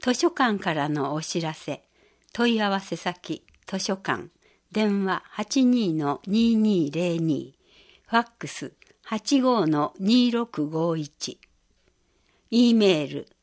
図書館からのお知らせ。問い合わせ先、図書館、電話 82-2202、ファックス 85-2651、E メール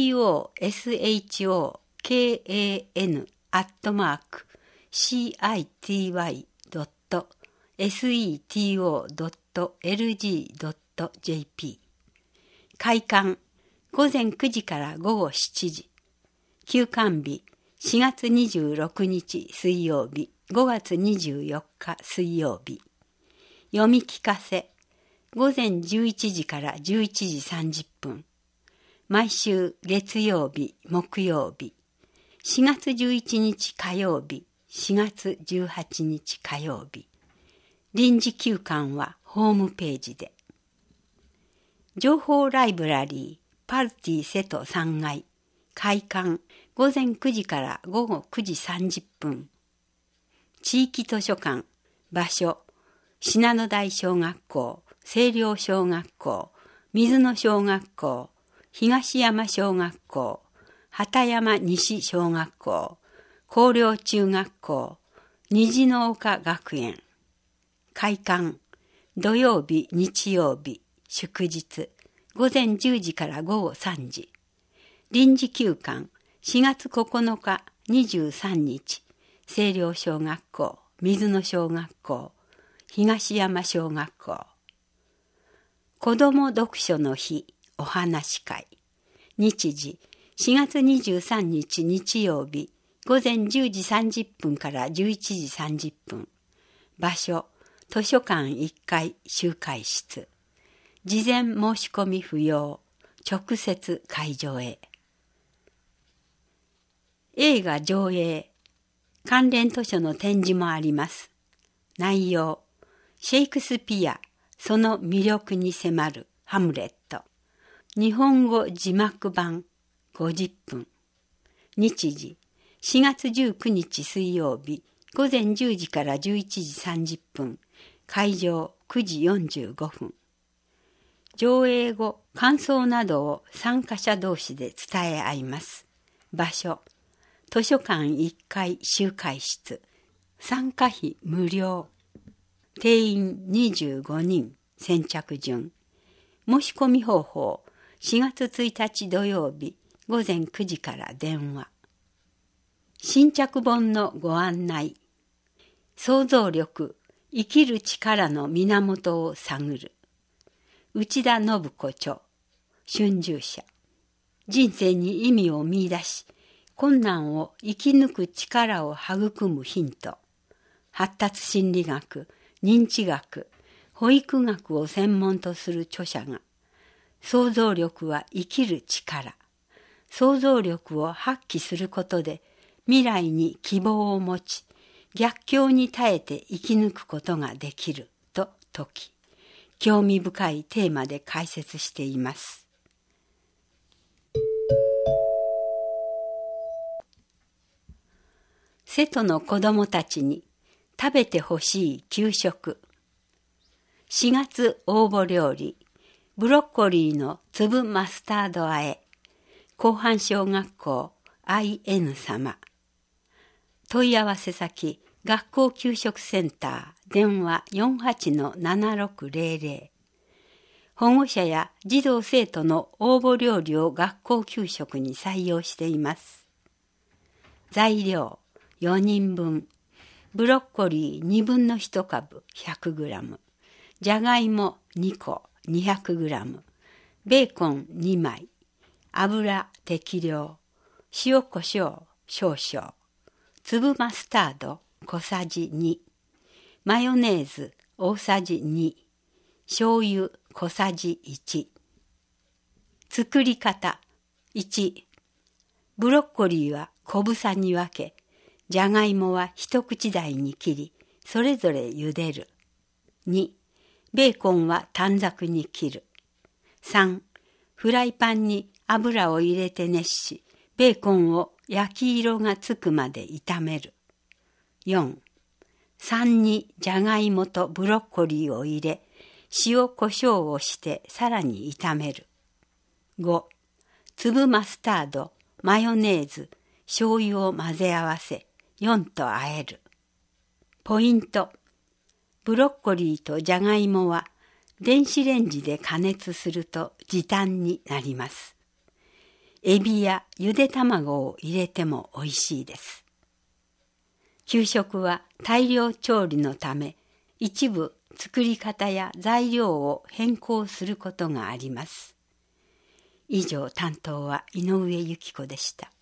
toshkan@seto.seto.lg.jp。 開館午前9時から午後7時。休館日4月26日水曜日、5月24日水曜日。読み聞かせ午前11時から11時30分。毎週月曜日、木曜日。4月11日火曜日、4月18日火曜日。臨時休館はホームページで。情報ライブラリーパルティ瀬戸3階。開館午前9時から午後9時30分。地域図書館場所信濃台小学校、清涼小学校、水野小学校、東山小学校、畑山西小学校、広陵中学校、虹の丘学園。開館土曜日、日曜日、祝日午前10時から午後3時。臨時休館4月9日、23日、清涼小学校、水野小学校、東山小学校。子ども読書の日お話会。日時4月23日日曜日、午前10時30分から11時30分。場所図書館1階集会室。事前申し込み不要。直接会場へ。映画上映。関連図書の展示もあります。内容。シェイクスピア、その魅力に迫るハムレット。日本語字幕版50分。日時4月19日水曜日、午前10時から11時30分。会場9時45分。上映後、感想などを参加者同士で伝え合います。場所、図書館1階集会室。参加費無料。定員25人。先着順。申し込み方法、4月1日土曜日、午前9時から電話。新着本のご案内。想像力、生きる力の源を探る。内田信子著、春秋社。人生に意味を見出し、困難を生き抜く力を育むヒント。発達心理学、認知学、保育学を専門とする著者が、想像力は生きる力。想像力を発揮することで、未来に希望を持ち、逆境に耐えて生き抜くことができると説き、興味深いテーマで解説しています。瀬戸の子どもたちに食べてほしい給食。4月応募料理、ブロッコリーの粒マスタード和え、広範小学校 IN 様。問い合わせ先、学校給食センター、電話 48-7600。保護者や児童生徒の応募料理を学校給食に採用しています。材料4人分、ブロッコリー2分の1株 100g、じゃがいも2個 200g、ベーコン2枚、油適量、塩コショウ少々、粒マスタード小さじ2、マヨネーズ大さじ2、醤油小さじ1。作り方1、ブロッコリーは小房に分け、じゃがいもは一口大に切り、それぞれ茹でる。2、ベーコンは短冊に切る。3、フライパンに油を入れて熱し、ベーコンを焼き色がつくまで炒める。4、3にじゃがいもとブロッコリーを入れ、塩コショウをしてさらに炒める。5、粒マスタード、 マヨネーズ、醤油を混ぜ合わせ、4と和える。ポイント。ブロッコリーとじゃがいもは電子レンジで加熱すると時短になります。エビやゆで卵を入れてもおいしいです。給食は大量調理のため、一部作り方や材料を変更することがあります。以上、担当は井上由紀子でした。